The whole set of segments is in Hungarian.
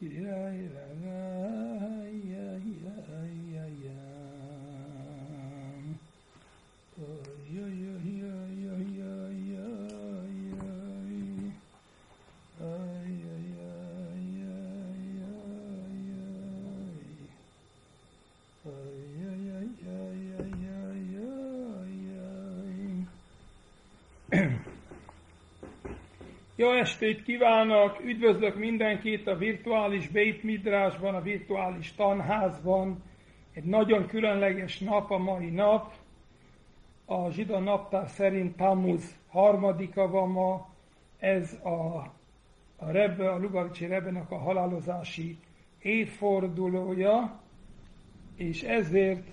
Jó estét kívánok! Üdvözlök mindenkit a virtuális Beit Midrasban, a virtuális tanházban. Egy nagyon különleges nap a mai nap. A zsidó naptár szerint Tammuz 3-a van ma. Ez a Lubavitchi Rebbenek a halálozási évfordulója, és ezért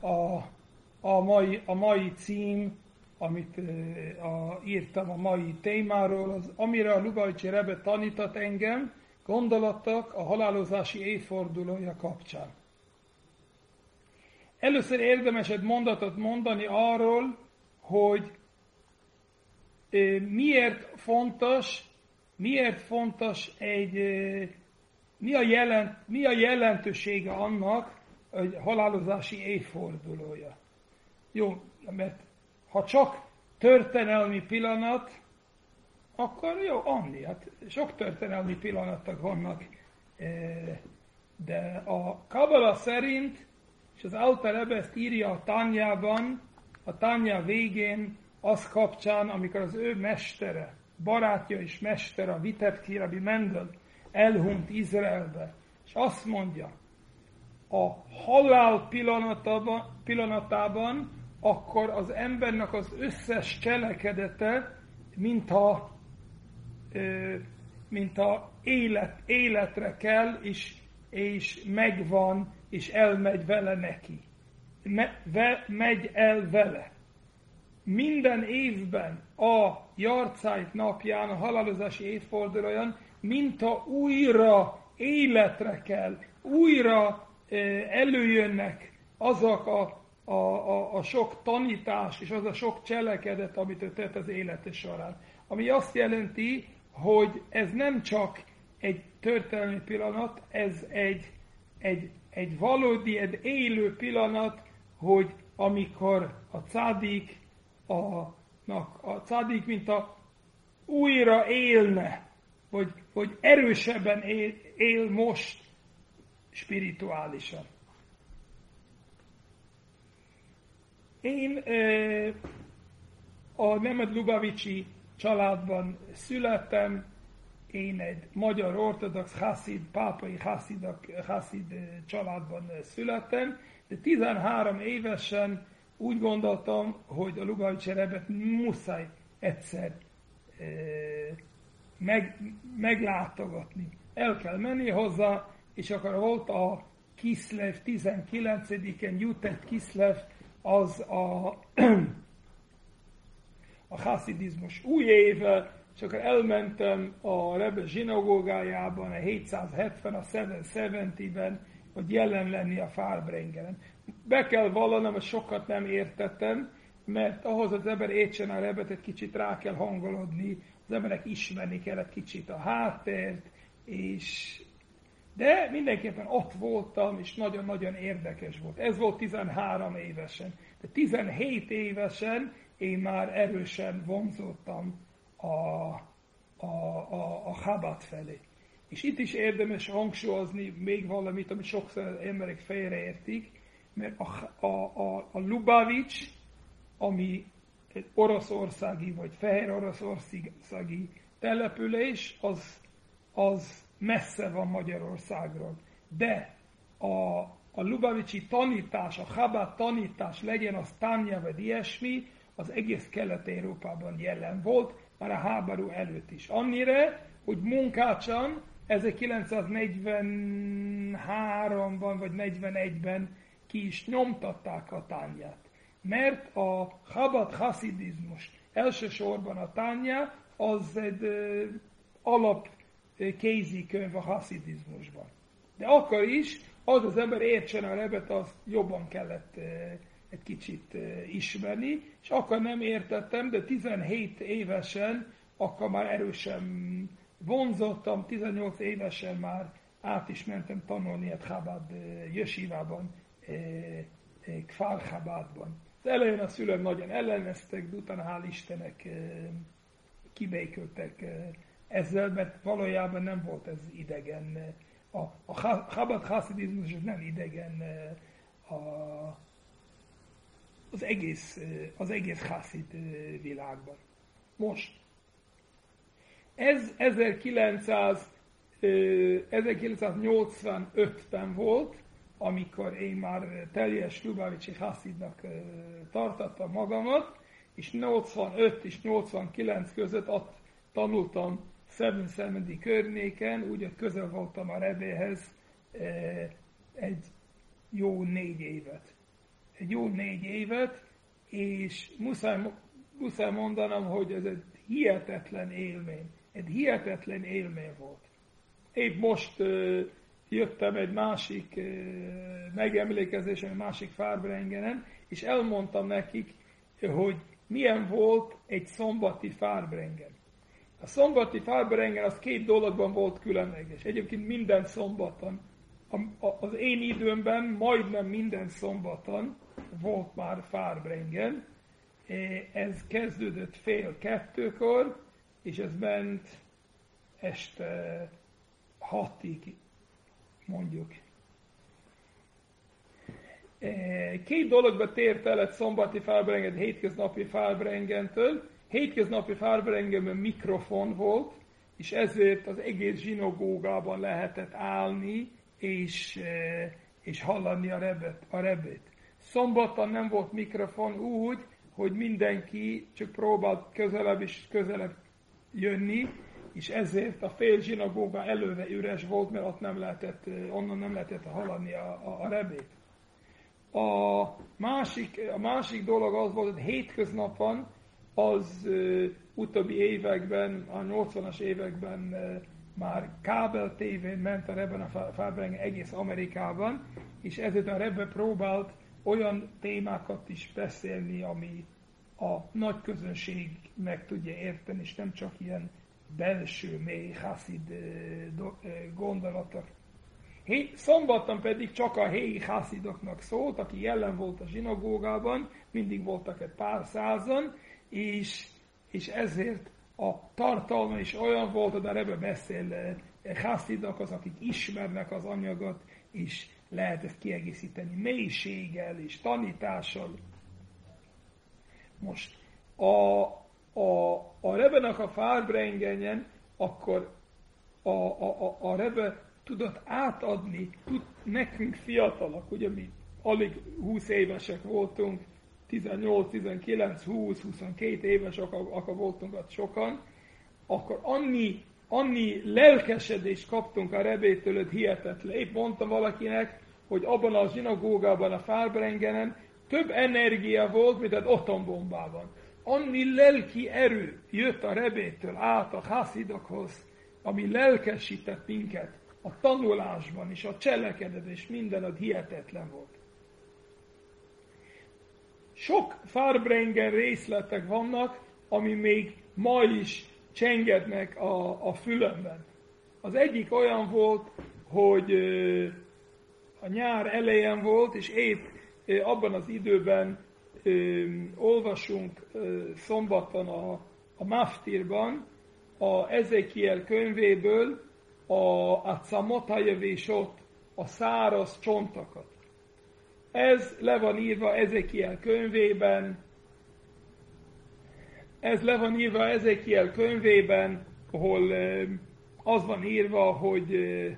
a mai cím, amit írtam a mai témáról, az, amire a Lubavitchi Rebbe tanított engem, gondolatok a halálozási évfordulója kapcsán. Először érdemes egy mondatot mondani arról, hogy miért fontos mi a jelentősége annak, hogy halálozási évfordulója. Jó, mert ha csak történelmi pillanat, akkor jó, annyi. Hát sok történelmi pillanatok vannak. De a Kabala szerint, és az Alter Rebbe ezt írja a Tanyában, a Tanya végén, az kapcsán, amikor az ő mestere, barátja és mestere, a Vitebski Rabbi Mendel elhunyt Izraelbe, és azt mondja, a halál pillanatában akkor az embernek az összes cselekedete, mintha életre kell, és megvan, és elmegy vele neki. Megy el vele. Minden évben a Jahrzeit napján, a halálozási évfordulóján, mintha újra életre kell, újra előjönnek azok a sok tanítás és az a sok cselekedet, amit ő tett az élete során. Ami azt jelenti, hogy ez nem csak egy történelmi pillanat, ez egy valódi, egy élő pillanat, hogy amikor a cádik, mint újra élne, vagy erősebben él most spirituálisan. Én a Nemed Lubavitchi családban születtem, én egy magyar ortodox haszid, pápai haszid családban születtem, de 13 évesen úgy gondoltam, hogy a Lubavitchi Rebbet muszáj egyszer meglátogatni. El kell menni hozzá, és akkor volt a Kiszlev 19-en, Jutet Kiszlev, az a haszidizmus új éve, és akkor elmentem a Rebbe zsinagógájában, a 770, a 770-ben, hogy jelen lenni a Farbringeren. Be kell vallanom, hogy sokat nem értettem, mert ahhoz az ember értsen a Rebbet, egy kicsit rá kell hangolódni, az embernek ismerni kell egy kicsit a háttért, de mindenképpen ott voltam, és nagyon-nagyon érdekes volt. Ez volt 13 évesen. De 17 évesen én már erősen vonzódtam a Chabad felé. És itt is érdemes hangsúlyozni még valamit, amit sokszor az emberek félreértik, mert a Lubavitch, ami egy oroszországi vagy fehér oroszországi település, az messze van Magyarországról. De a Lubavitchi tanítás, a Chabad tanítás, legyen az Tanya vagy ilyesmi, az egész Kelet-Európában jelen volt, már a háború előtt is. Annyira, hogy Munkácson 1943-ban vagy 41-ben ki is nyomtatták a Tanyát. Mert a Chabad haszidizmus, elsősorban a Tanya, az egy alap kézikönyv a haszidizmusban. De akkor is, az ember értsen a Rebbet, azt jobban kellett egy kicsit ismerni, és akkor nem értettem, de 17 évesen, akkor már erősen vonzottam, 18 évesen már át is mentem tanulni a Chabad jesivában, Kfar Chabadban. Az elején a szülők nagyon elleneztek, de utána hál' Istennek kibékültek ezzel, mert valójában nem volt ez idegen. A Chabad haszidizmus nem idegen az egész haszid világban. Most, ez 1985-ben volt, amikor én már teljes Lubavicsi haszidnak tartottam magamat, és 85 és 89 között ott tanultam Szemedi környéken, úgy, hogy közel voltam a Rebéhez egy jó 4 évet. És muszáj mondanom, hogy ez egy hihetetlen élmény volt. Épp most jöttem egy másik megemlékezésen, egy másik Farbrengenen, és elmondtam nekik, hogy milyen volt egy szombati Farbrengen. A szombati Farbrengen az 2 dologban volt különleges. Egyébként minden szombaton, az én időmben majdnem minden szombaton volt már Farbrengen. Ez kezdődött 1:30, és ez ment este 6-ig, mondjuk. 2 dologba tért el egy szombati Farbrengen, hétköznapi Farbrengentől. Hétköznapi Farbrengenben mikrofon volt, és ezért az egész zsinagógában lehetett állni, és hallani a rebét. Szombaton nem volt mikrofon úgy, hogy mindenki csak próbált közelebb és közelebb jönni, és ezért a fél zsinagóga előre üres volt, mert ott onnan nem lehetett hallani a rebét. A másik dolog az volt, hogy hétköznapon az utóbbi években, a 80-as években már kábel tévén ment a Rebben a Farbrengen egész Amerikában, és ezért a Rebbe próbált olyan témákat is beszélni, ami a nagy közönség meg tudja érteni, és nem csak ilyen belső, mély haszid gondolatok. Szombaton pedig csak a helyi haszidoknak szólt, aki jelen volt a zsinagógában, mindig voltak egy pár százan, és ezért a tartalma is olyan volt, hogy a Rebbe beszél haszidok, az, akik ismernek az anyagot, és lehet ezt kiegészíteni mélységgel és tanítással. Most a Rebbenek a Farbrengenjen, akkor a Rebbe tudott átadni nekünk fiatalok, ugye mi alig 20 évesek voltunk, 18, 19, 20, 22 éves, akkor voltunk ott sokan, akkor annyi lelkesedést kaptunk a Rebétől, hogy hihetetlen. Épp mondtam valakinek, hogy abban a zsinagógában, a Farbrengenen több energia volt, mint egy atombombában. Annyi lelki erő jött a Rebétől át a haszidokhoz, ami lelkesített minket a tanulásban és a cselekedet, és minden az hihetetlen volt. Sok Farbrengen részletek vannak, ami még ma is csengednek a fülemben. Az egyik olyan volt, hogy a nyár elején volt, és épp abban az időben olvasunk szombaton a Maftirban, a Ezekiel könyvéből a Camotayevésot, a száraz csontokat. Ez le van írva Ezekiel könyvében, ahol az van írva, hogy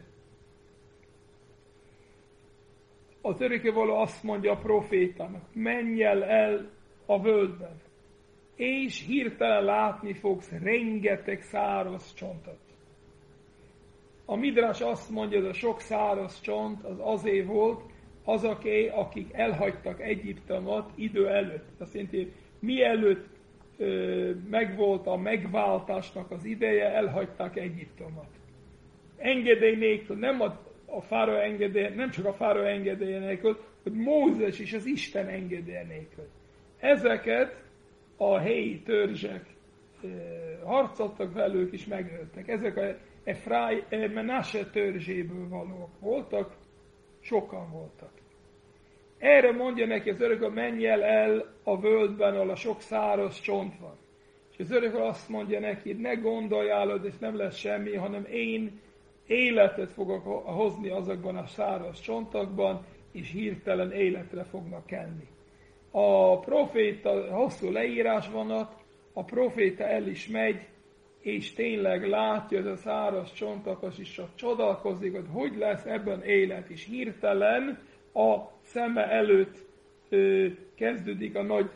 az örökkévaló azt mondja a profétának, menj el a völgyben, és hirtelen látni fogsz rengeteg száraz csontot. A Midrás azt mondja, hogy a sok száraz csont az azért volt, azoké, akik elhagytak Egyiptomot idő előtt. Azt jelenti, mielőtt megvolt a megváltásnak az ideje, elhagyták Egyiptomot. Engedély nélkül, nem csak a fáraó engedélye nélkül, hogy Mózes is az Isten engedélye nélkül. Ezeket a helyi törzsek harcoltak velük és megöltek. Menasse törzséből valók voltak, sokan voltak. Erre mondja neki az örököl, menj el a völgyben, ahol a sok száraz csont van. És az örököl azt mondja neki, ne gondoljál, hogy ez nem lesz semmi, hanem én életet fogok hozni azokban a száraz csontokban, és hirtelen életre fognak kelni. A proféta, hosszú leírás van ott, a proféta el is megy, és tényleg látja, hogy a száraz csontokat is csak csodálkozik, hogy lesz ebben élet, és hirtelen a szeme előtt kezdődik a nagy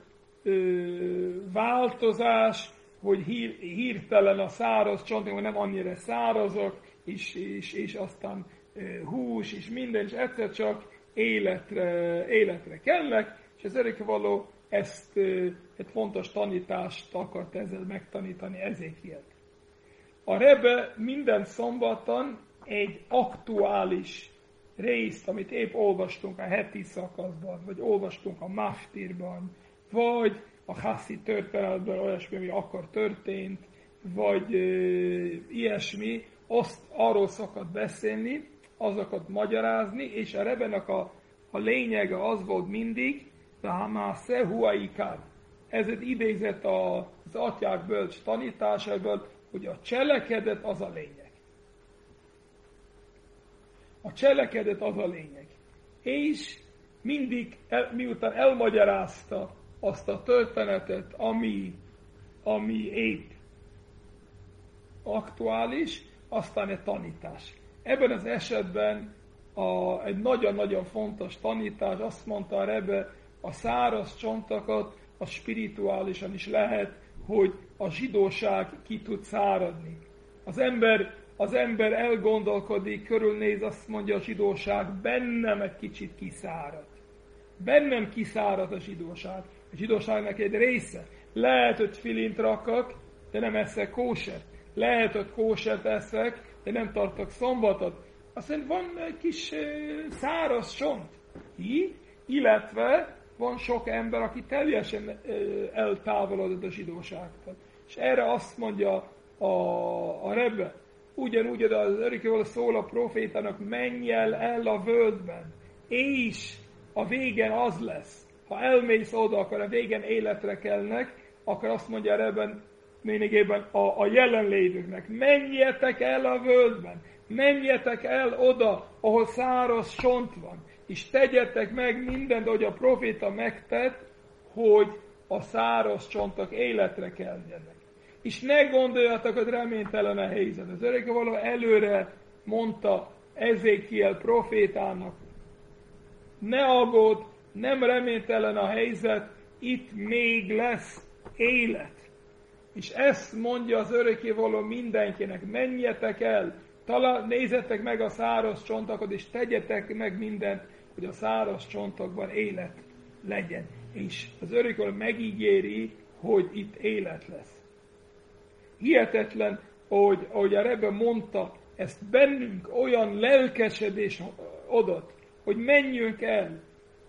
változás, hogy hirtelen a száraz csontok nem annyira szárazok, és aztán hús, és minden, és egyszer csak életre kelnek, és az örökkévaló ezt egy fontos tanítást akart ezzel megtanítani Ezékielt. A Rebbe minden szombaton egy aktuális részt, amit épp olvastunk a heti szakaszban, vagy olvastunk a Maftirban, vagy a Haszi történetben olyasmi, ami akkor történt, vagy ilyesmi, arról szokott beszélni, azokat magyarázni, és a Rebbenek a lényege az volt mindig, de Hamásze Huaikár. Ez egy idézet az atyák bölcs tanításából, hogy a cselekedet az a lényeg. A cselekedet az a lényeg. És mindig, miután elmagyarázta azt a történetet, ami épp aktuális, aztán egy tanítás. Ebben az esetben egy nagyon-nagyon fontos tanítás, azt mondta a Rebbe, a száraz csontokat, a spirituálisan is lehet, hogy a zsidóság ki tud száradni. Az ember elgondolkodik, körülnéz, azt mondja, a zsidóság bennem egy kicsit kiszárad. Bennem kiszárad a zsidóság. A zsidóságnak egy része. Lehet, hogy filint rakok, de nem eszek kósert. Lehet, hogy kósert eszek, de nem tartok szombatot. Aztán van egy kis száraz csont. Illetve van sok ember, aki teljesen eltávolodott a zsidóságtól. És erre azt mondja a Rebbe, ugyanúgy az örökkévaló szól a profétának, menj el a völgyben, és a végen az lesz. Ha elmész oda, akkor a végen életre kelnek, akkor azt mondja a Rebbe lényegében a jelenlévőknek, menjetek el a völgyben, menjetek el oda, ahol száraz csont van, és tegyetek meg mindent, ahogy a proféta megtett, hogy a száraz csontok életre keljenek. És ne gondoljatok, hogy reménytelen a helyzet. Az örökkévaló előre mondta Ezékiel profétának, ne aggódj, nem reménytelen a helyzet, itt még lesz élet. És ezt mondja az örökkévaló mindenkinek, menjetek el, nézzetek meg a száraz csontokat, és tegyetek meg mindent, hogy a száraz csontokban élet legyen. És az örökkévaló megígéri, hogy itt élet lesz. Hihetetlen, ahogy a Rebbe mondta, ezt bennünk olyan lelkesedés adott, hogy menjünk el.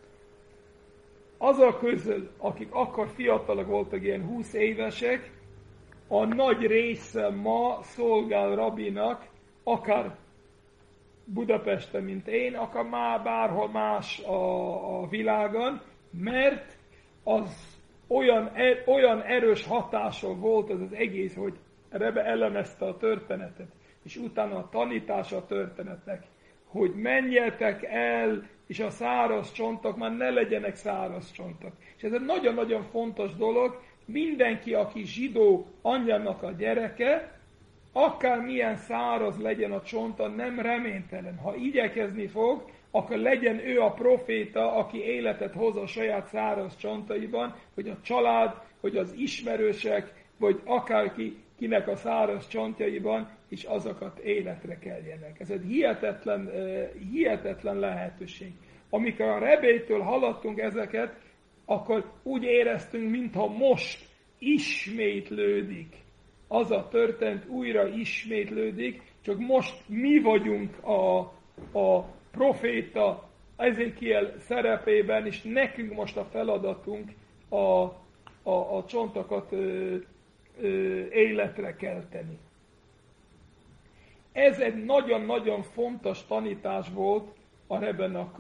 Azok közül, akik akkor fiatalok voltak, ilyen 20 évesek, a nagy része ma szolgál rabinak, akár Budapesten, mint én, akár már bárhol más a világon, mert az olyan erős hatással volt ez az egész, hogy Rebbe elemezte a történetet, és utána a tanítása a történetnek, hogy menjetek el, és a száraz csontok már ne legyenek száraz csontok. És ez egy nagyon-nagyon fontos dolog, mindenki, aki zsidó anyjának a gyereke, akármilyen száraz legyen a csonta, nem reménytelen. Ha igyekezni fog, akkor legyen ő a proféta, aki életet hoz a saját száraz csontaiban, hogy a család, hogy az ismerősek, vagy akárki, kinek a száraz csontjaiban, és azokat életre keljenek. Ez egy hihetetlen lehetőség. Amikor a Rebétől hallottunk ezeket, akkor úgy éreztünk, mintha most ismétlődik. Az a történt újra ismétlődik, csak most mi vagyunk a proféta Ezékiel szerepében, és nekünk most a feladatunk a csontokat életre kelteni. Ez egy nagyon-nagyon fontos tanítás volt a Rebenek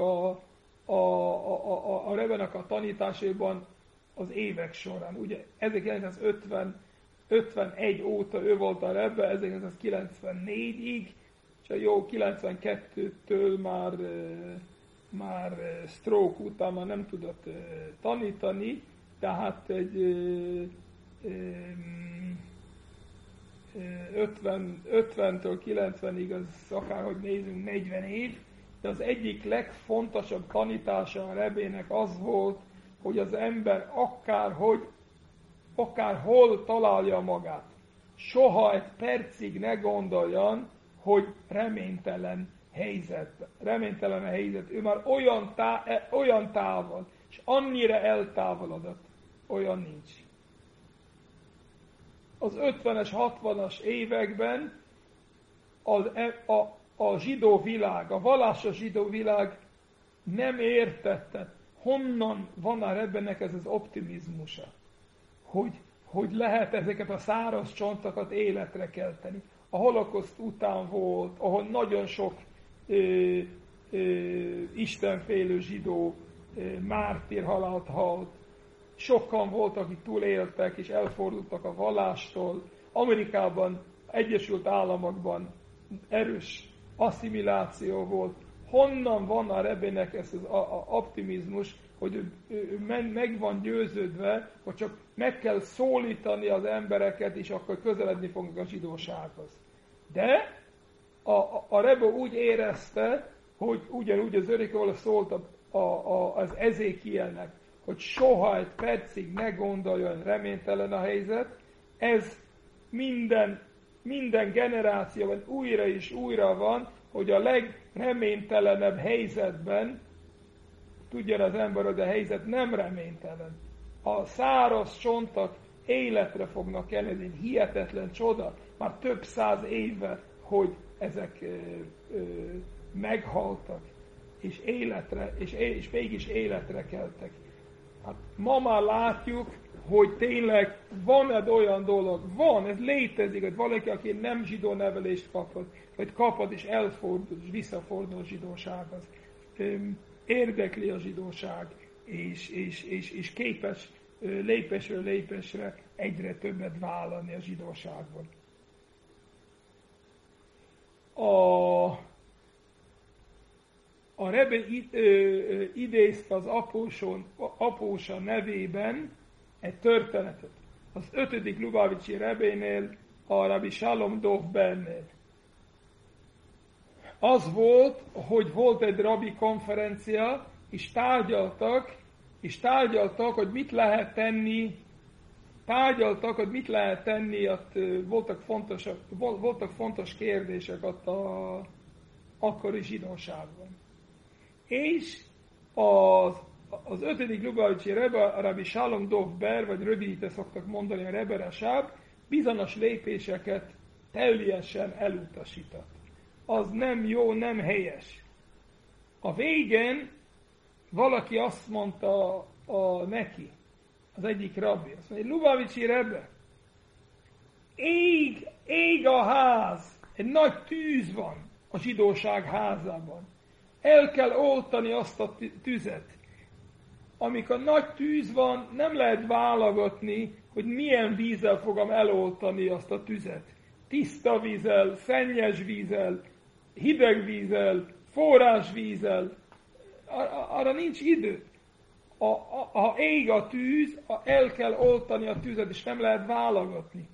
a Rebenek a tanításában az évek során. Ugye 1951 óta ő volt a Rebbe, 1994-ig, és a jó 92-től már stroke után már nem tudott tanítani, tehát egy 50-től 90-ig, az akárhogy nézünk, 40 év, de az egyik legfontosabb tanítása a Rebének az volt, hogy az ember akárhol találja magát, soha egy percig ne gondoljon, hogy reménytelen a helyzet. Ő már olyan távol, és annyira eltávolodott, olyan nincs. Az 50-es, 60-as években a zsidó világ, a vallásos zsidó világ nem értette, honnan van a Rebbenek ez az optimizmusa, hogy lehet ezeket a száraz csontokat életre kelteni. A holokauszt után volt, ahol nagyon sok istenfélő zsidó mártír halált halt. Sokan voltak, akik túléltek és elfordultak a vallástól. Amerikában, Egyesült Államokban erős asszimiláció volt. Honnan van a Rebének ez az optimizmus, hogy ő meg van győződve, hogy csak meg kell szólítani az embereket, és akkor közeledni fognak a zsidósághoz. De a Rebbe úgy érezte, hogy ugyanúgy az Örökkévaló szólt az Ezékielnek, hogy soha egy percig ne gondoljon, reménytelen a helyzet. Ez minden generációban újra és újra van, hogy a legreménytelenebb helyzetben tudja az ember, hogy a helyzet nem reménytelen. A száraz csontok életre fognak kelni, ez egy hihetetlen csoda, már több száz éve, hogy ezek meghaltak, és mégis életre keltek. Hát ma már látjuk, hogy tényleg van egy olyan dolog, ez létezik, hogy valaki, aki nem zsidó nevelést kapott, vagy kapott és elfordul, és visszafordul a zsidósághoz. Érdekli a zsidóság, és képes lépésről lépésre egyre többet vállalni a zsidóságban. A Rebbe idézte az apósa nevében egy történetet. Az 5. Lubavicsi Rebénél, a Rabbi Shalom Dov Bernél. Az volt, hogy volt egy rabbi konferencia, és tárgyaltak, hogy mit lehet tenni, ott voltak fontos kérdések ott a akkori zsidóságban. És az 5. Lubavicsi Rebbe, a Rabbi Shalom Dov Ber, vagy rövidítve szoktak mondani a Rebbe Rashab, bizonyos lépéseket teljesen elutasított. Az nem jó, nem helyes. A végén valaki azt mondta neki, az egyik rabbi, azt mondja, Lubavicsi Rebbe, ég a ház, egy nagy tűz van a zsidóság házában. El kell oltani azt a tüzet. Amikor nagy tűz van, nem lehet válogatni, hogy milyen vízzel fogom eloltani azt a tüzet. Tiszta vízzel, szennyes vízzel, hideg vízzel, forrás vízzel. Arra nincs idő. Ha ég a tűz, el kell oltani a tüzet, és nem lehet válogatni.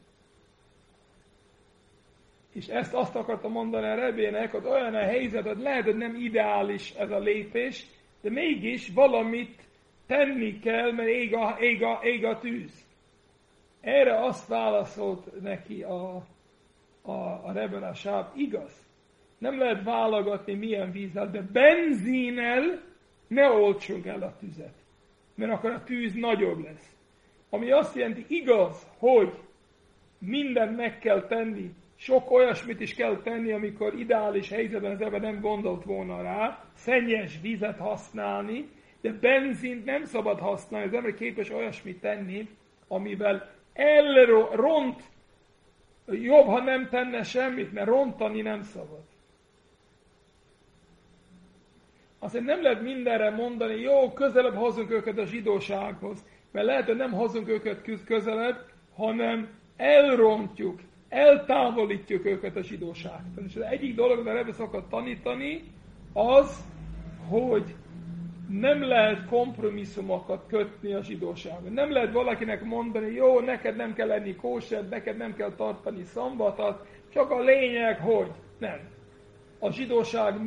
És ezt azt akarta mondani a Rebének, hogy olyan a helyzet, hogy lehet, hogy nem ideális ez a lépés, de mégis valamit tenni kell, mert ég a tűz. Erre azt válaszolt neki a Rebbe Rashab, igaz. Nem lehet válogatni milyen vízzel, de benzinnel ne oltsunk el a tüzet, mert akkor a tűz nagyobb lesz. Ami azt jelenti, igaz, hogy mindent meg kell tenni, sok olyasmit is kell tenni, amikor ideális helyzetben az ember nem gondolt volna rá, szennyes vizet használni, de benzint nem szabad használni, az ember képes olyasmit tenni, amivel elront Jobb, ha nem tenne semmit, mert rontani nem szabad. Azért nem lehet mindenre mondani, jó, közelebb hozunk őket a zsidósághoz, mert lehet, hogy nem hozunk őket közelebb, hanem elrontjuk, eltávolítjuk őket a zsidóságtól. És az egyik dolog, amit ebbe szokott tanítani, az, hogy nem lehet kompromisszumokat kötni a zsidóságban. Nem lehet valakinek mondani, jó, neked nem kell lenni kóser, neked nem kell tartani szombatot, csak a lényeg, hogy nem. A zsidóság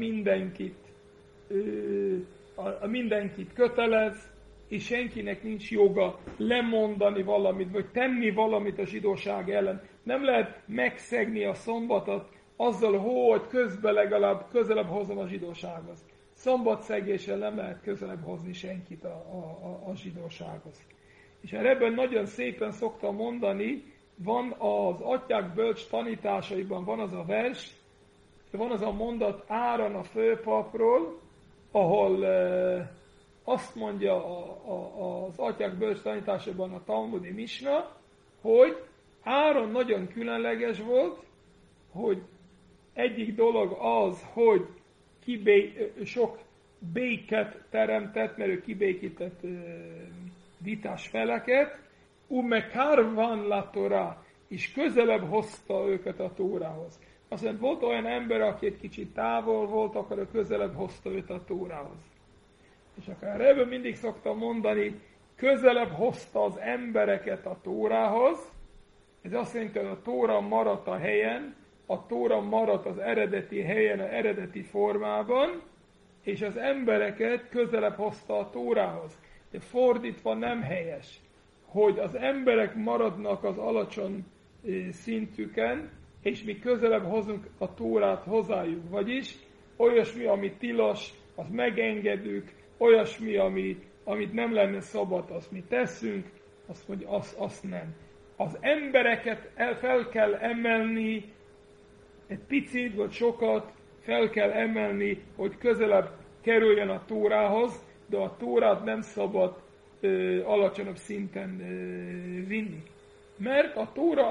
mindenkit kötelez, és senkinek nincs joga lemondani valamit, vagy tenni valamit a zsidóság ellen. Nem lehet megszegni a szombatot azzal, hogy közben legalább közelebb hozom a zsidósághoz. Szombatszegéssel nem lehet közelebb hozni senkit a zsidósághoz. És ebben nagyon szépen szoktam mondani, van az atyák bölcs tanításaiban van az a vers, van az a mondat Áron a főpapról, ahol azt mondja az atyák bölcs tanításában a Talmudi Misna, hogy Áron nagyon különleges volt, hogy egyik dolog az, hogy sok béket teremtett, mert ő kibékített vitás feleket, umekárvan la Torá, és közelebb hozta őket a Tórához. Aztán volt olyan ember, aki egy kicsit távol volt, akkor ő közelebb hozta őt a Tórához. És akár ebből mindig szoktam mondani, közelebb hozta az embereket a Tórához, ez azt jelenti, hogy a Tóra maradt a helyen, a Tóra maradt az eredeti helyen, az eredeti formában, és az embereket közelebb hozta a Tórához. De fordítva nem helyes, hogy az emberek maradnak az alacsony szintüken, és mi közelebb hozunk a Tórát hozzájuk. Vagyis olyasmi, ami tilos, azt megengedjük, olyasmi, amit nem lenne szabad, azt mi teszünk, azt mondja, azt nem. Az embereket fel kell emelni, egy picit vagy sokat fel kell emelni, hogy közelebb kerüljön a Tórához, de a Tórát nem szabad alacsonyabb szinten vinni. Mert a Tóra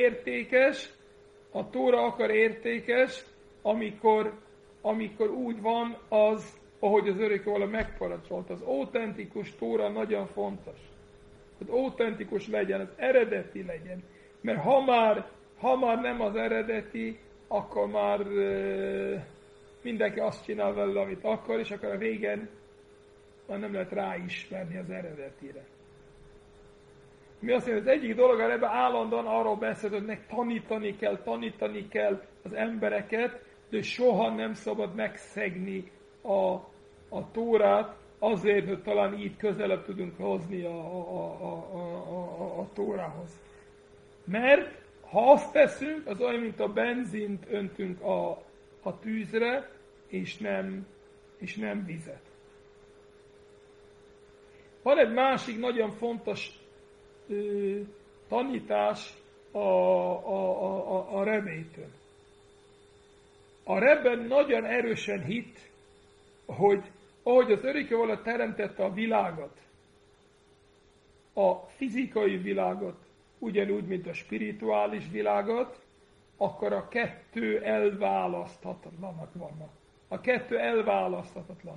akar értékes, amikor úgy van az, ahogy az örökkévaló megparancsolt. Az autentikus Tóra nagyon fontos. Hogy autentikus legyen, az eredeti legyen. Mert ha már nem az eredeti, akkor már mindenki azt csinál vele, amit akar, és akkor a végén már nem lehet ráismerni az eredetire. Mi azt mondja, az egyik dolog, ebben állandóan arról beszélt, hogy tanítani kell az embereket, de soha nem szabad megszegni a Tórát, azért, hogy talán így közelebb tudunk hozni a Tórához. Mert ha azt teszünk, az olyan, mint a benzint öntünk a tűzre, és nem vizet. Van egy másik nagyon fontos tanítás a Rebétől. A Rebben nagyon erősen hitt, hogy ahogy az örökkévaló teremtette a világot, a fizikai világot, ugyanúgy, mint a spirituális világot, akkor a kettő elválaszthatatlanak vannak. A kettő elválaszthatatlan.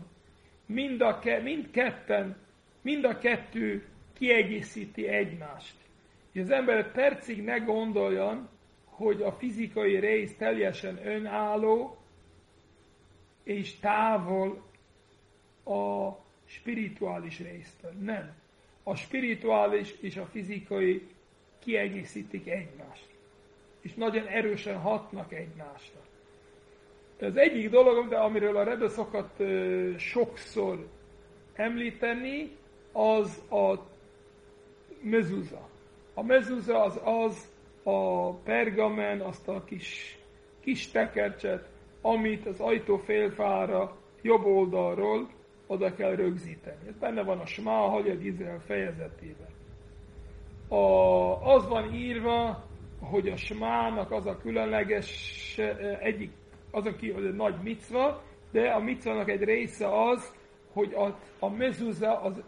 Mind a kettő kiegészíti egymást. És az ember percig ne gondoljon, hogy a fizikai rész teljesen önálló, és távol a spirituális résztől. Nem. A spirituális és a fizikai kiegészítik egymást. És nagyon erősen hatnak egymásra. Az egyik dolog, amiről a Rebbe szokott sokszor említeni, az a mezúza. A mezúza az a pergamen, azt a kis tekercset, amit az ajtófélfára jobb oldalról oda kell rögzíteni. Ez benne van a Smá, Hagyad Izrael fejezetében. Az van írva, hogy a Smának az a különleges az a nagy micva, de a micvának egy része az, hogy a mezúza az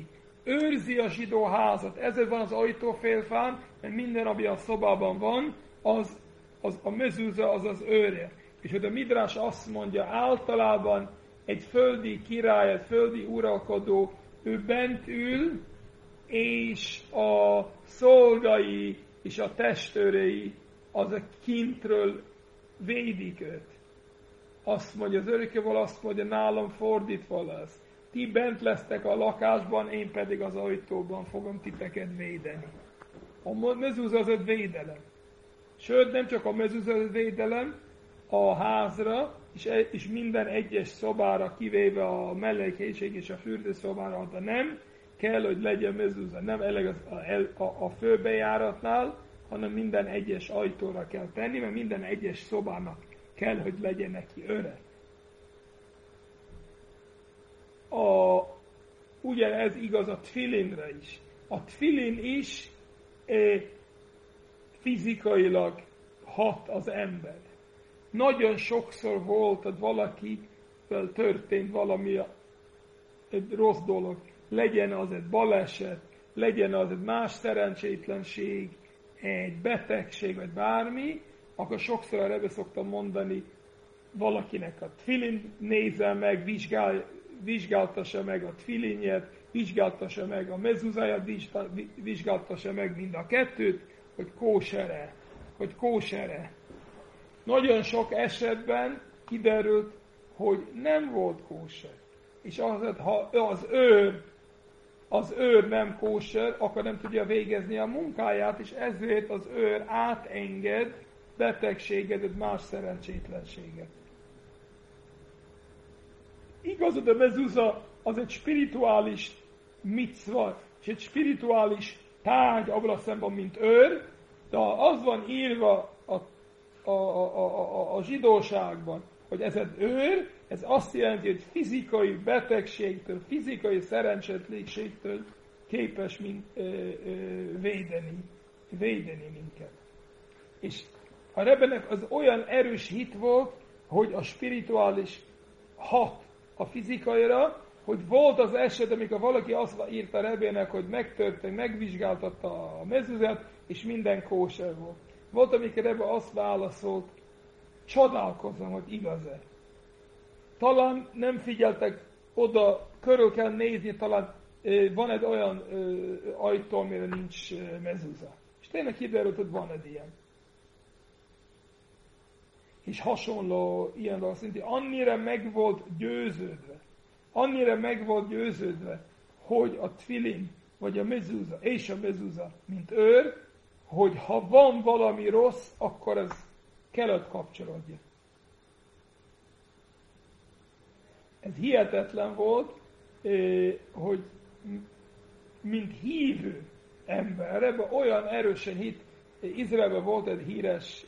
őrzi a zsidó házat. Ezért van az ajtófélfán, mert minden, ami a szobában van, a mezúza, az az őrje. És hogy a Midrás azt mondja, általában egy földi király, egy földi uralkodó, ő bent ül, és a szolgai és a testőrei azok kintről védik őt. Azt mondja, az örökkévaló azt mondja, nálam fordítva lesz. Ti bent lesztek a lakásban, én pedig az ajtóban fogom titeket védeni. A mezúza az egy védelem. Sőt, nem csak a mezúza az védelem, a házra, és minden egyes szobára, kivéve a mellékhelyiség és a fürdőszobára, de nem kell, hogy legyen mezúza. Nem elég a főbejáratnál, hanem minden egyes ajtóra kell tenni, mert minden egyes szobának kell, hogy legyen neki őre. Ugyanez igaz a tfilinre is. A tfilin is fizikailag hat az ember. Nagyon sokszor volt, hogy valakivel történt valami egy rossz dolog. Legyen az egy baleset, legyen az egy más szerencsétlenség, egy betegség, vagy bármi, akkor sokszor erre szoktam mondani valakinek a tfilin nézze meg, vizsgáltassa meg a tfilinjet, vizsgáltassa meg a mezúzáját, vizsgáltassa meg mind a kettőt, hogy kósere. Nagyon sok esetben kiderült, hogy nem volt kóser. És azért, ha az őr nem kóser, akkor nem tudja végezni a munkáját, és ezért az őr átenged betegséget, más szerencsétlenséget. Igazad, a mezúza az egy spirituális micva, és egy spirituális tárgy abban szemben, mint őr, de az van írva a zsidóságban, hogy ez egy őr, ez azt jelenti, hogy fizikai betegségtől, fizikai szerencsétlenségtől képes védeni minket. És a Rebbenek az olyan erős hit volt, hogy a spirituális hat a fizikaira, hogy volt az eset, amikor valaki azt írta Rebének, hogy megtörtént, megvizsgáltatta a mezuzát, és minden kóser volt. Volt, amikor Rebbe azt válaszolt, csodálkozom, hogy igaz-e. Talán nem figyeltek oda, körül kell nézni, talán van egy olyan ajtó, amire nincs mezuza. És tényleg kiderült, hogy van egy ilyen. És hasonló ilyen azt mondja, annyira meg volt győződve, hogy a tfilin, vagy a mezúza, és a mezúza, mint őr, hogy ha van valami rossz, akkor ez kellett kapcsolódjon. Ez hihetetlen volt, hogy mint hívő ember, ebben olyan erősen hit, Izraelben volt egy híres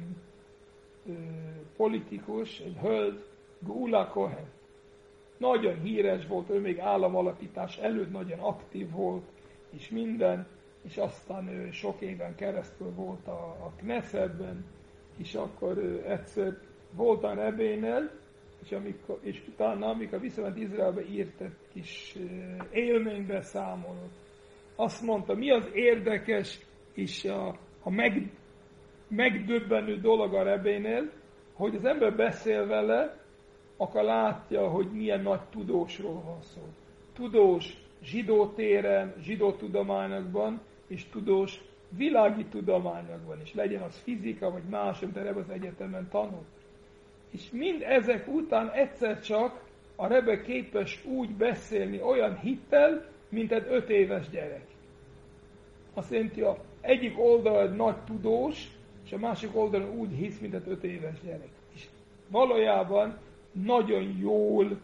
politikus, egy hölgy, Gula Cohen. Nagyon híres volt, ő még államalapítás előtt nagyon aktív volt, és minden, és aztán ő sok éven keresztül volt a Knessetben, és akkor ő egyszer volt a Rebénél, és utána, amikor visszament Izraelbe, írt egy kis élménybeszámolót. Azt mondta, mi az érdekes és a megdöbbenő dolog a Rebénél, hogy az ember beszél vele, akkor látja, hogy milyen nagy tudósról van szó. Tudós zsidó téren, zsidó tudományokban, és tudós világi tudományokban is. Legyen az fizika, vagy más, amit Rebbe az egyetemen tanult. És mind ezek után egyszer csak a Rebbe képes úgy beszélni olyan hittel, mint egy 5 éves gyerek. Azt jelenti, hogy egyik oldal egy nagy tudós, és a másik oldalon úgy hisz, mint egy 5 éves gyerek. És valójában nagyon jól,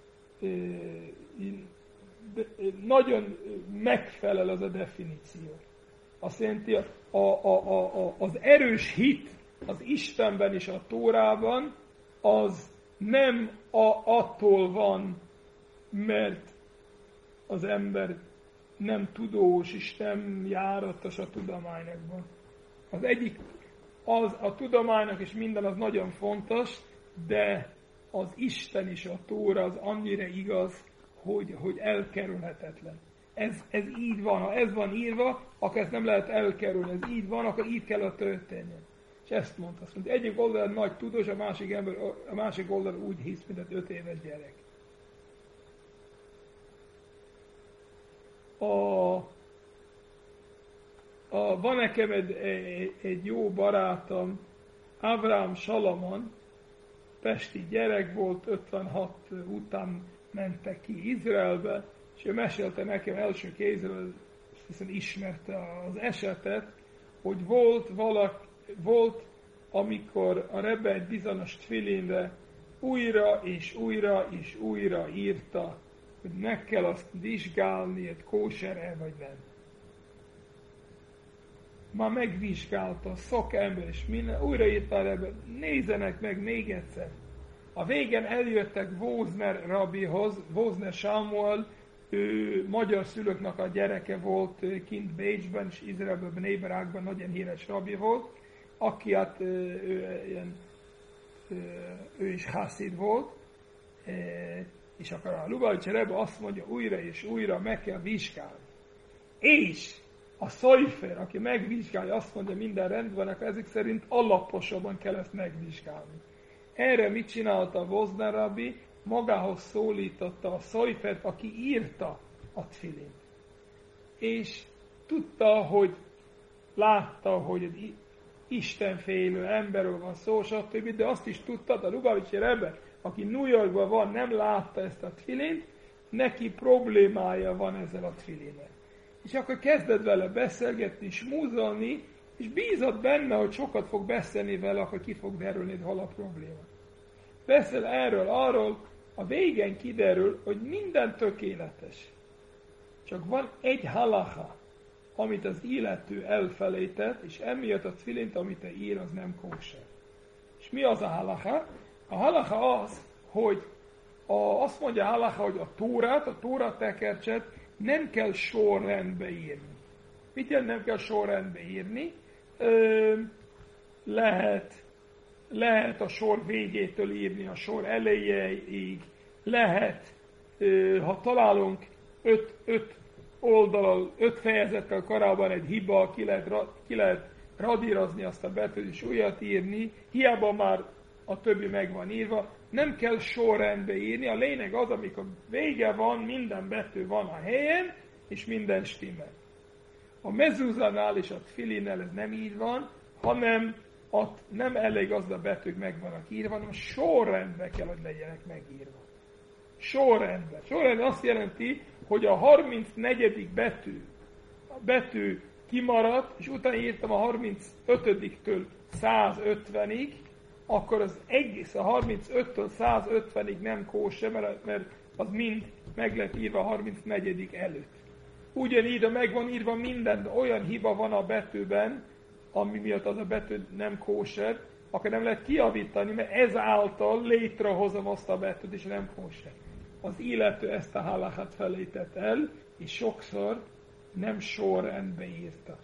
nagyon megfelel az a definíció. Azt jelenti, az erős hit az Istenben és a Tórában, az nem attól van, mert az ember nem tudós és nem járatos a tudományokban. Az egyik, a tudományok és minden az nagyon fontos, de az Isten és a Tóra az annyira igaz, hogy elkerülhetetlen. Ez így van. Ha ez van írva, akkor ezt nem lehet elkerülni. Ez így van, akkor így kell a történjen. És ezt mondta. Azt mondta, egyik oldalon nagy tudós, a másik oldalon úgy hisz, mint egy 5 éves gyerek. Van nekem egy jó barátom, Avraham Salamon, pesti gyerek volt, 56 után mentek ki Izraelbe, és ő mesélte nekem első kézről, hiszen ismerte az esetet, hogy volt, amikor a Rebbe egy bizonyos tfilinre újra és újra és újra írta, hogy meg kell azt vizsgálni, hogy kóser-e vagy nem. Már megvizsgálta szakember, és minden, újraírta a Rebbe, nézzenek meg még egyszer. A végén eljöttek Wozner rabbihoz, Wozner Sámuel, ő magyar szülőknek a gyereke volt kint Bécsben, és Izraelben, Bnei Brakban nagyon híres rabbi volt, aki hát ő is hászid volt, és akkor a Lubavitcher Rebbe azt mondja, újra és újra meg kell vizsgálni. És a Szojfer, aki megvizsgálja, azt mondja, minden rendben, akkor ezek szerint alaposabban kell ezt megvizsgálni. Erre mit csinálta a Wozner rabbi? Magához szólította a Szojfert, aki írta a tfilint. És látta, hogy egy istenfélő emberről van szó, stb., de azt is tudta, a Lubavitcher Rebbe, aki New Yorkban van, nem látta ezt a tfilint, neki problémája van ezzel a tfilinnel. És akkor kezdett vele beszélgetni, smúzolni, és bízott benne, hogy sokat fog beszélni vele, akkor ki fog derülni, hol a probléma. Beszél erről, arról, a végén kiderül, hogy minden tökéletes. Csak van egy halacha, amit az illető elfelejtett, és emiatt a tfilint, amit te ír, az nem kóser. És mi az a halacha? A halacha az, hogy azt mondja a halacha, hogy a Tóra tekercset nem kell sorrendbe írni. Mit jelent nem kell sorrendbe írni? Lehet a sor végétől írni, a sor elejéig. Lehet, ha találunk 5 oldalal, 5 fejezettel korábban egy hiba, ki lehet radírozni azt a betűt és újat írni, hiába már a többi meg van írva, nem kell sorrendbe írni, a lényeg az, amikor vége van, minden betű van a helyen, és minden stimmel. A mezuzánál és a tfilinnel ez nem így van, hanem ott nem elég az a betűk meg vannak írva, hanem sorrendbe kell, hogy legyenek megírva. Sorrendben. Sorrendben azt jelenti, hogy a 34. betű kimaradt, és utána írtam a 35-től 150-ig, akkor az egész a 35-től 150-ig nem kóser, mert az mind meg lett írva a 34. előtt. Ugyanígy, ha meg van írva minden, olyan hiba van a betűben, ami miatt az a betű nem kóser, akkor nem lehet kijavítani, mert ezáltal létrehozom azt a betűt, és nem kóser. Az illető ezt a halachát felejtett el, és sokszor nem sorrendbe írta.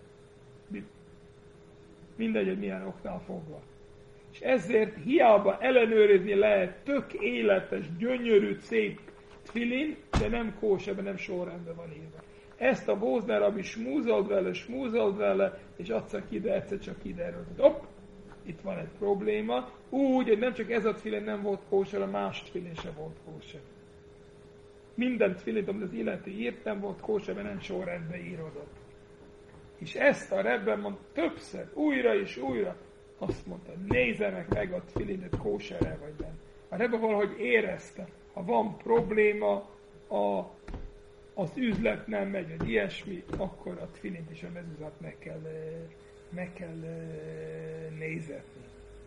Mindegy, hogy milyen oknál fogva. És ezért hiába ellenőrizni lehet tök életes, gyönyörű, szép tfilin, de nem kóserben, nem sorrendben van írva. Ezt a Wozner rabbi smúzolt vele, és egyszer csak kiderült, hogy itt van egy probléma. Úgy, hogy nem csak ez a tfilin nem volt kóser, a más tfilin sem volt kóser. Minden tfilin, amit az illető írt, nem volt kóser, mert nem sorrendben írodott. És ezt a Rebbe mondta többször, újra és újra, azt mondta, nézzenek meg a tfilinet kóser-e vagy nem. A Rebbe valahogy érezte, ha van probléma, az üzlet nem megy, vagy ilyesmi, akkor a tfilint és a mezuzát meg kell nézetni.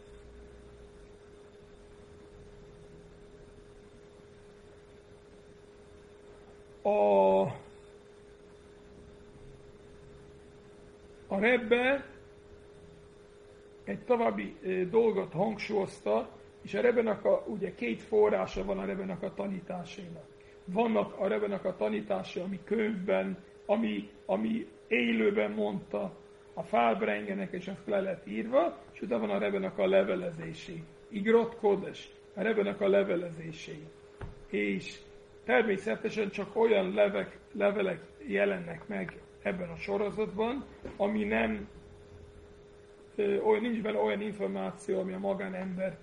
A Rebbe egy további dolgot hangsúlyozta, és a Rebbenek ugye 2 forrása van a Rebbenek a tanításainak. Vannak a Rebbenek a tanítása, ami könyvben, ami élőben mondta, a Farbrengenek, és azt le lett írva, és utána van a Rebbenek a levelezésé. Igrot Kodes, a Rebbenek a levelezésé. És természetesen csak olyan levelek jelennek meg ebben a sorozatban, ami nem nincs benne olyan információ, ami a magánembert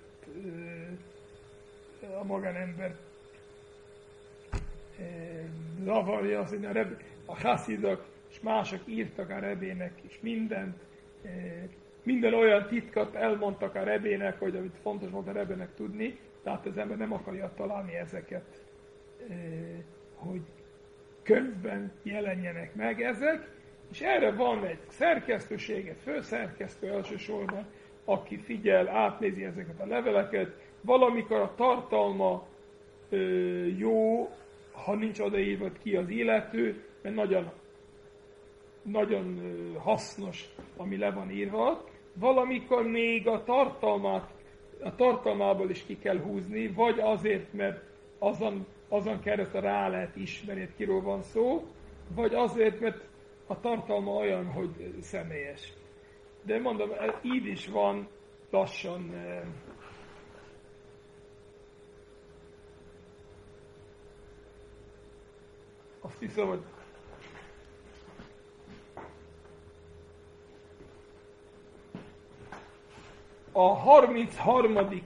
zavarja, az, hogy a haszidok és mások írtak a rebének, és minden olyan titkot elmondtak a rebének, hogy amit fontos volt a rebének tudni, tehát az ember nem akarja találni ezeket, hogy könyvben jelenjenek meg ezek, és erre van egy szerkesztőség, egy főszerkesztő elsősorban, aki figyel, átnézi ezeket a leveleket, valamikor a tartalma jó, ha nincs odaírva ki az illető, mert nagyon hasznos, ami le van írva, valamikor még a tartalmából is ki kell húzni, vagy azért, mert azon keresztül rá lehet ismerni, hogy kiről van szó, vagy azért, mert a tartalma olyan, hogy személyes. De mondom, így is van lassan azt hiszem, hogy a 33.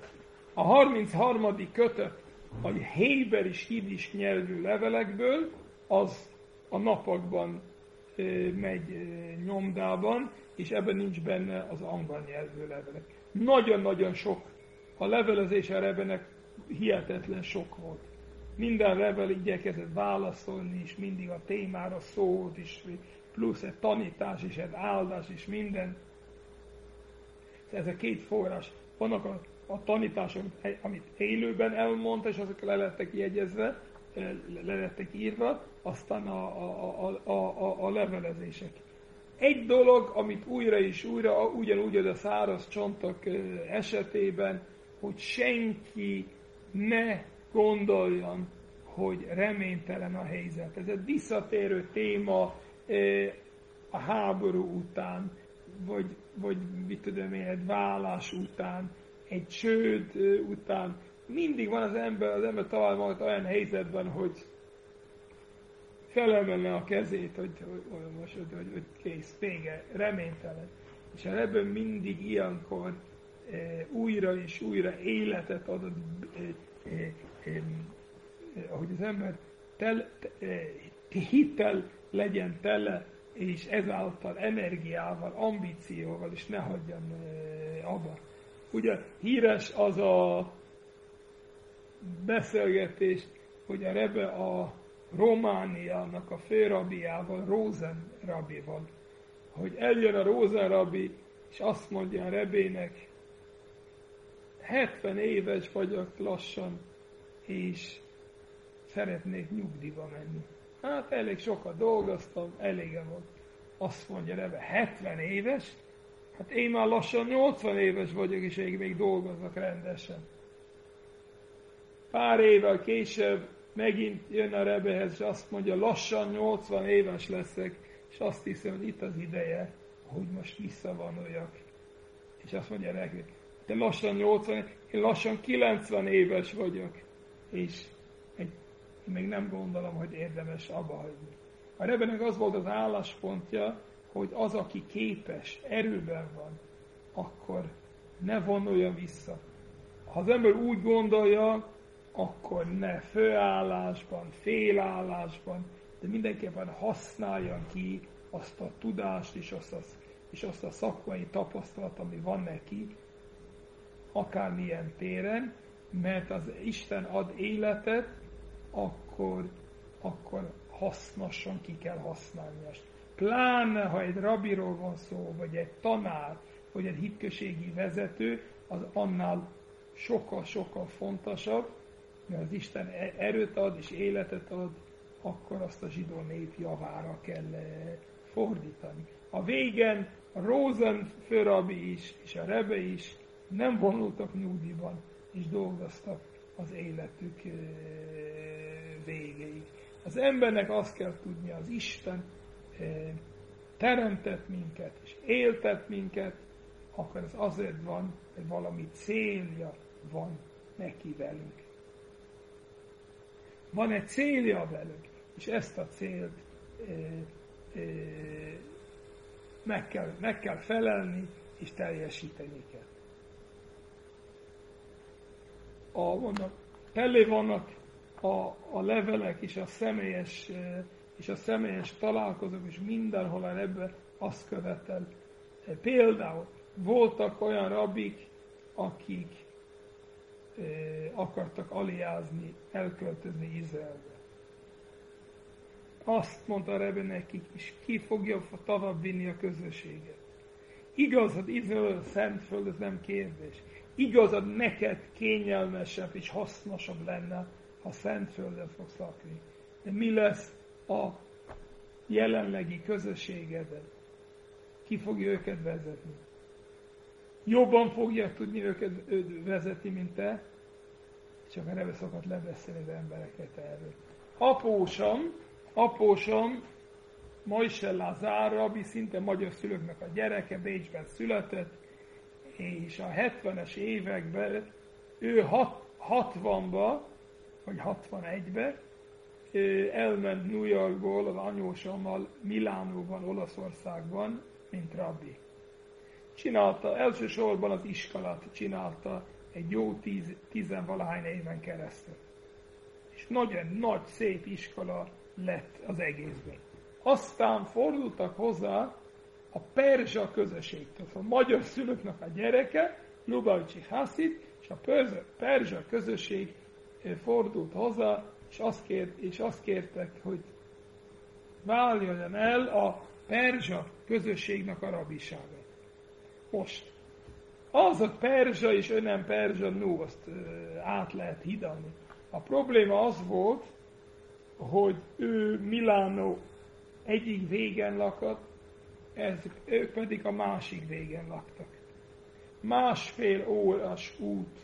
kötet a héber és jiddis nyelvű levelekből, az a napokban megy nyomdában, és ebben nincs benne az angol nyelvű levelek. Nagyon-nagyon sok, a levelezés a rebbenek hihetetlen sok volt. Minden rebel igyekezett válaszolni, és mindig a témára szólt, és plusz egy tanítás, és egy áldás, és minden. Ez a két forrás. Vannak a tanítások, amit élőben elmondta, és azok le lettek jegyezve, le lettek írva, aztán a levelezések. Egy dolog, amit újra és újra, ugyanúgy a száraz csontok esetében, hogy senki ne gondoljon, hogy reménytelen a helyzet. Ez egy visszatérő téma a háború után, vagy mit tudom én, egy vállás után, egy csőd után. Mindig van az ember talál magát olyan helyzetben, hogy felemelne a kezét, hogy kész, vége, reménytelen. És ebből mindig ilyenkor újra és újra életet adott, hogy az ember hittel legyen tele, és ezáltal energiával, ambícióval, és ne hagyjan abba. Ugye híres az a beszélgetés, hogy a Rebbe a Romániának a főrabiával, Rosen rabival, hogy eljön a Rosen rabi, és azt mondja a Rebének, 70 éves vagyok lassan, és szeretnék nyugdíjba menni. Hát elég sokat dolgoztam, elége volt. Azt mondja Rebbe, 70 éves? Hát én már lassan 80 éves vagyok, és még dolgoznak rendesen. Pár évvel később megint jön a Rebbehez, és azt mondja, lassan 80 éves leszek, és azt hiszem, hogy itt az ideje, hogy most visszavonuljak. És azt mondja neki, te lassan 80, én lassan 90 éves vagyok, és én még nem gondolom, hogy érdemes abba hagyni. A Rebbenek az volt az álláspontja, hogy az, aki képes, erőben van, akkor ne vonuljon vissza. Ha az ember úgy gondolja, akkor ne főállásban, félállásban, de mindenképpen használjon ki azt a tudást és azt a szakmai tapasztalat, ami van neki, akármilyen téren, mert az Isten ad életet, akkor hasznosan ki kell használni ezt. Pláne, ha egy rabiról van szó, vagy egy tanár, vagy egy hitközségi vezető, az annál sokkal-sokkal fontosabb, mert az Isten erőt ad és életet ad, akkor azt a zsidó nép javára kell fordítani. A végen a Rosen főrabi is, és a Rebbe is nem vonultak nyugdíjban, és dolgoztak az életük végéig. Az embernek azt kell tudnia, az Isten teremtett minket, és éltet minket, akkor ez azért van, hogy valami célja van neki velünk. Van egy célja velünk, és ezt a célt meg kell felelni, és teljesíteni kell. Tele vannak a levelek és a személyes találkozók, és mindenhol ebben azt követel. Például voltak olyan rabbik, akik akartak aliázni, elköltözni Izraelbe. Azt mondta Rebbe nekik is, ki fogja tovább vinni a közösséget. Igazad, Izrael a Szentföld, ez nem kérdés. Igazad, neked kényelmesebb és hasznosabb lenne, ha Szentföldön fogsz lakni. De mi lesz a jelenlegi közösségeden? Ki fogja őket vezetni? Jobban fogja tudni őket vezetni, mint te? Csak a Rebbe szokott lebeszélni az embereket erről. Apósom, Moshe Lazár rabbi, szinte magyar szülőknek a gyereke, Bécsben született, és a 70-es években, ő 60-ba, vagy 61-be elment New Yorkból az anyósommal Milánóban, Olaszországban, mint rabbi. Csinálta, elsősorban az iskolát csinálta egy jó 10-valahány éven keresztül. És nagyon nagy, szép iskola lett az egészben. Aztán fordultak hozzá a perzsa közösségtől. A magyar szülőknek a gyereke, Lubavicsi Hasid, és a perzsa közösség fordult hozzá, és azt kértek, hogy váljon el a perzsa közösségnek a rabbiságát. Most, az a perzsa és ő nem perzsa, azt át lehet hidalni. A probléma az volt, hogy ő Milánó egyik végen lakott, ők pedig a másik végen laktak. 1,5 órás út,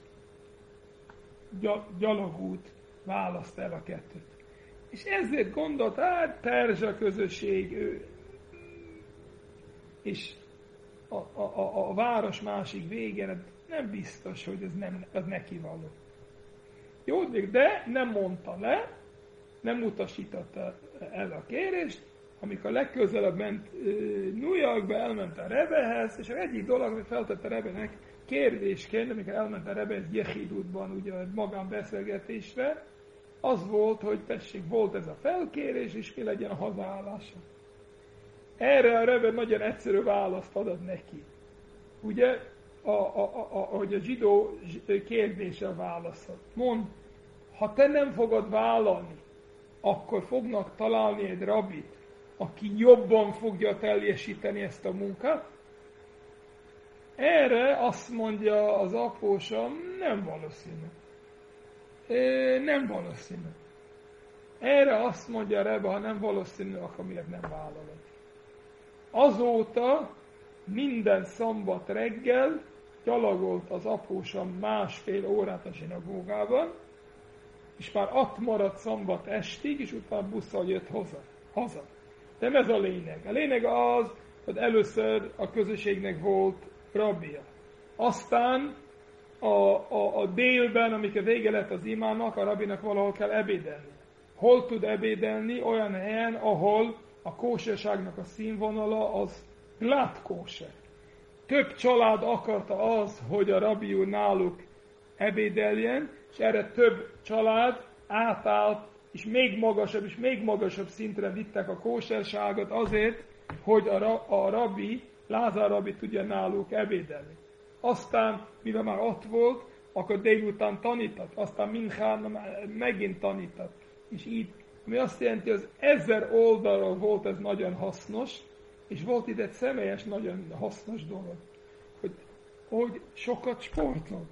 gyalogút választ el a kettőt. És ezért gondolt, perzsa közösség, és a város másik végén, nem biztos, hogy ez neki való. Jó, de nem mondta le, nem utasította el a kérést, amikor legközelebb ment New Yorkba, elment a Rebbehez, és az egyik dolog, amit feltette Rebbenek kérdésként, amikor elment a Rebbehez Jehidutban, ugye magánbeszélgetésre, az volt, hogy tessék, volt ez a felkérés, és mi legyen a hazaállása. Erre a Rebbe nagyon egyszerű választ adott neki. Ugye, ahogy a zsidó kérdéssel válaszolt. Mond, ha te nem fogod vállalni, akkor fognak találni egy rabbit, aki jobban fogja teljesíteni ezt a munkát. Erre azt mondja az apósom, nem valószínű. Nem valószínű. Erre azt mondja a Rebbe, ha nem valószínű, akkor miért nem vállalod. Azóta minden szombat reggel gyalogolt az apósom 1,5 órát a zsinagógában, és már ott maradt szombat estig, és utána busszal jött haza. De ez a lényeg. A lényeg az, hogy először a közösségnek volt rabbija. Aztán a délben, amikor vége lett az imának, a rabbinak valahol kell ebédelni. Hol tud ebédelni? Olyan helyen, ahol a kóserságnak a színvonala az glatt kóser. Több család akarta az, hogy a rabbi úr náluk ebédeljen, és erre több család átállt, és még magasabb szintre vittek a kóserságot azért, hogy a rabbi, Lázár rabbi tudja náluk ebédelni. Aztán, mivel már ott volt, akkor délután tanított, aztán minchán megint tanított. És így, ami azt jelenti, hogy 1000 oldalról volt ez nagyon hasznos, és volt itt egy személyes, nagyon hasznos dolog, hogy sokat sportolott.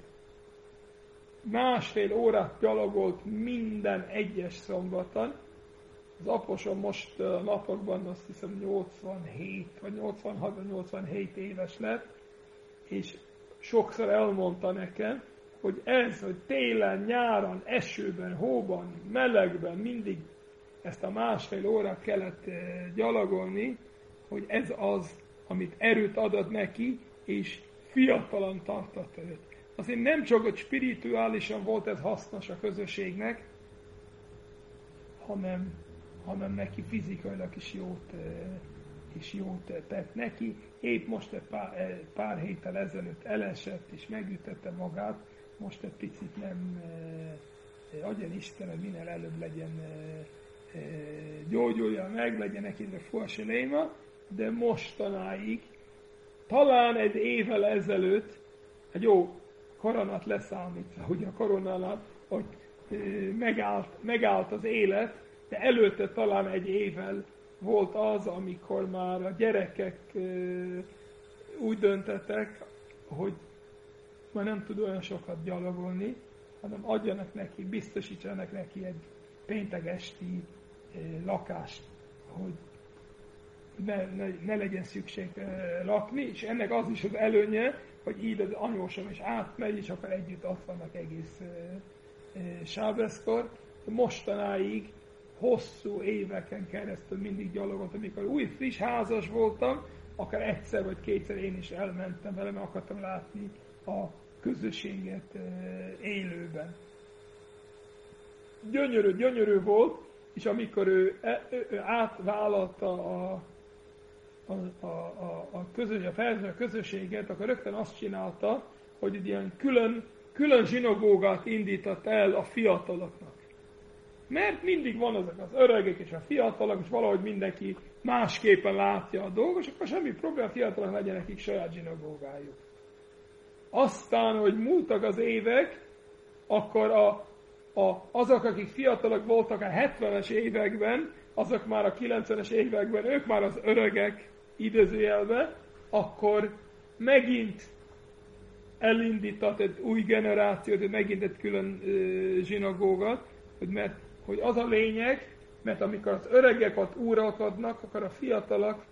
1,5 órát gyalogolt minden egyes szombaton. Az apósom most napokban azt hiszem 87, vagy 86, vagy 87 éves lett, és sokszor elmondta nekem, hogy ez, hogy télen, nyáron, esőben, hóban, melegben mindig ezt a 1,5 órát kellett gyalogolni, hogy ez az, amit erőt adott neki, és fiatalan tartott őt. Azért nem csak, hogy spirituálisan volt ez hasznos a közösségnek, hanem neki fizikailag is és jót tett neki. Épp most egy pár héttel ezelőtt elesett, és megütötte magát, most egy picit nem adjon Isten, hogy minél előbb legyen gyógyulja meg, legyen neki a forseléma, de mostanáig, talán egy évvel ezelőtt, egy jó koronat leszámítva, ugye a koronánál, hogy megállt az élet, de előtte talán egy évvel volt az, amikor már a gyerekek úgy döntettek, hogy már nem tud olyan sokat gyalogolni, hanem adjanak neki, biztosítsanak neki egy péntek esti lakást, hogy ne legyen szükség lakni, és ennek az is az előnye, hogy így az anyósom is átmegy, és akkor együtt ott vannak egész sábeszkor. Mostanáig hosszú éveken keresztül mindig gyalogolt, amikor új friss házas voltam, akár egyszer vagy kétszer én is elmentem vele, mert akartam látni a közösséget élőben. Gyönyörű volt, és amikor ő átvállalta a közösséget, akkor rögtön azt csinálta, hogy egy ilyen külön zsinagógát indított el a fiataloknak. Mert mindig van azok az öregek és a fiatalok, és valahogy mindenki másképpen látja a dolgot, és akkor semmi probléma, a fiatalok legyen nekik saját zsinagógájuk. Aztán, hogy múltak az évek, akkor azok, akik fiatalok voltak a 70-es években, azok már a 90-es években, ők már az öregek idézőjelbe, akkor megint elindított egy új generációt, megint egy külön zsinagógat, hogy az a lényeg, mert amikor az öregek ott uralkodnak, akkor a fiatalok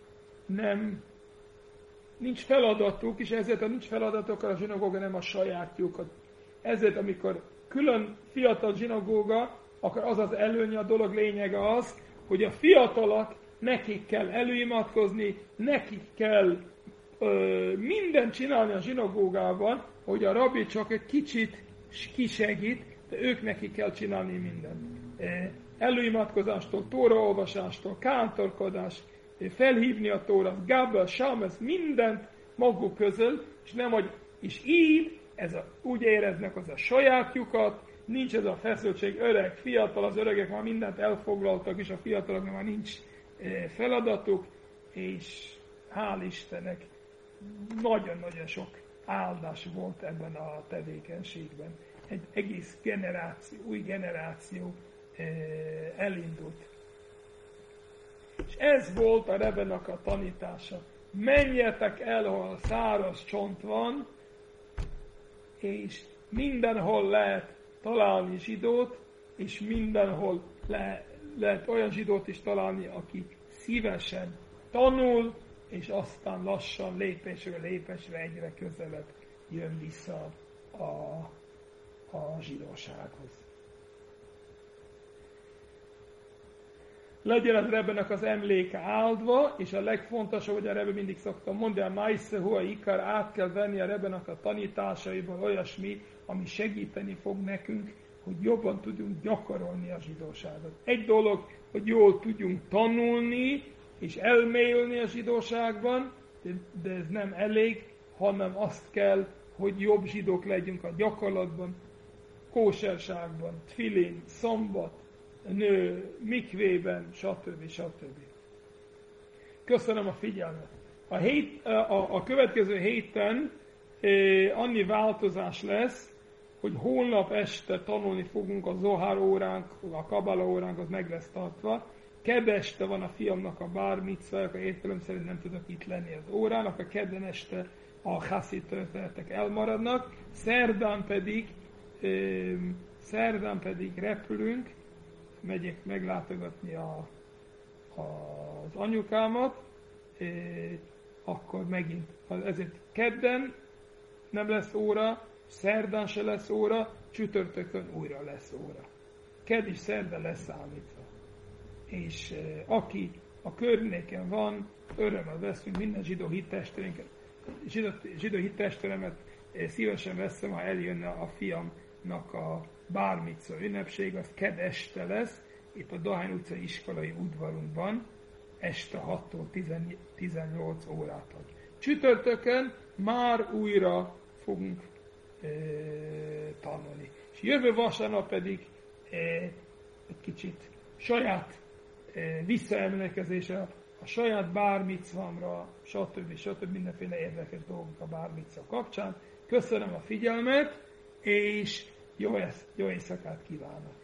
nincs feladatuk, és ezért, ha nincs feladatuk, a zsinagóga nem a sajátjuk. Ezért, amikor külön fiatal zsinagóga, akkor az az előnye, a dolog lényege az, hogy a fiatalok, nekik kell előimatkozni, nekik kell mindent csinálni a zsinagógában, hogy a rabbi csak egy kicsit kisegít, de ők nekik kell csinálni mindent. Előimatkozástól, tóraolvasástól, kántorkodás, felhívni a tórat, gábel, sámesz, mindent maguk közül, és így úgy éreznek az a sajátjukat, nincs ez a feszültség, öreg, fiatal, az öregek már mindent elfoglaltak, és a fiataloknak már nincs feladatuk, és hál' Istennek nagyon-nagyon sok áldás volt ebben a tevékenységben. Egy egész új generáció elindult. És ez volt a Rebenak a tanítása. Menjetek el, ahol száraz csont van, és mindenhol lehet találni zsidót, és mindenhol lehet olyan zsidót is találni, aki szívesen tanul, és aztán lassan lépésről lépésre egyre közelebb jön vissza a zsidósághoz. Legyen az Rebbenek az emléke áldva, és a legfontosabb, hogy a Rebbe mindig szoktam mondani, a Maise Hua Ikar, át kell venni a Rebbenek a tanításaiból olyasmi, ami segíteni fog nekünk, hogy jobban tudjunk gyakorolni a zsidóságot. Egy dolog, hogy jól tudjunk tanulni, és elmélyülni a zsidóságban, de ez nem elég, hanem azt kell, hogy jobb zsidók legyünk a gyakorlatban, kóserságban, tfilin, szombat, nő, mikvében, stb. Köszönöm a figyelmet. A következő héten annyi változás lesz, hogy holnap este tanulni fogunk, a Zohar óránk, a Kabala óránk az meg lesz tartva. Kedd este van a fiamnak a bár micva, akkor értelem szerint nem tudok itt lenni az órán, akkor kedden este a Chassid történetek elmaradnak, szerdán pedig repülünk, megyek meglátogatni az anyukámat, akkor megint, ezért kedden nem lesz óra, szerdán se lesz óra, csütörtökön újra lesz óra. Kedd és szerda leszámítva. És aki a környéken van, örömmel veszünk minden zsidó hittestvéremet, szívesen veszem, ha eljönne a fiamnak a bár micva ünnepség, az kedd este lesz, itt a Dohány utcai iskolai udvarunkban, este 6-tól 18 órától. Csütörtökön már újra fogunk tanulni. És jövő vasárnap pedig egy kicsit saját visszaemlékezésre, a saját bármicvamra, stb. Mindenféle érdekes dolgok a bármicva kapcsán. Köszönöm a figyelmet, és jó éjszakát kívánok!